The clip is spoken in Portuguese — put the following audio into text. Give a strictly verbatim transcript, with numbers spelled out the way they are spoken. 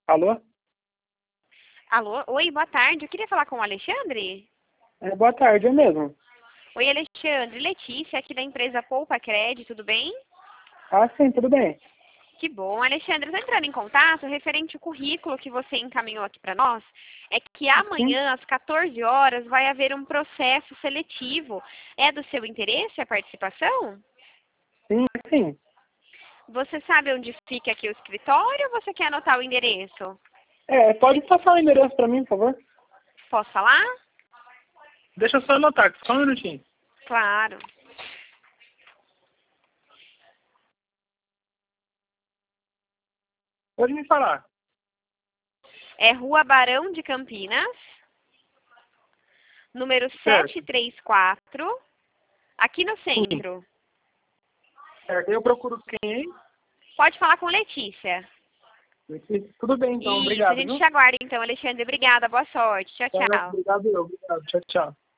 Alô? Alô? Oi, boa tarde. Eu queria falar com o Alexandre. É, boa tarde, é mesmo. Oi, Alexandre. Letícia, aqui da empresa Poupa Cred, tudo bem? Ah, sim, tudo bem. Que bom. Alexandre, estou entrando em contato referente ao currículo que você encaminhou aqui para nós. É que Sim, amanhã, às quatorze horas, vai haver um processo seletivo. É do seu interesse a participação? sim, sim. Você sabe onde fica aqui o escritório ou você quer anotar o endereço? É, pode passar o endereço pra mim, por favor? Posso falar? Deixa eu só anotar, só um minutinho. Claro. Pode me falar. É Rua Barão de Campinas, número Certo, setecentos e trinta e quatro, aqui no sim. centro. Certo, eu procuro quem? Pode falar com Letícia. Tudo bem, então, Isso, a obrigado, gente viu? te aguarda então, Alexandre. Obrigada, boa sorte. Tchau, Certo, tchau. obrigado, eu. Obrigado, tchau, tchau.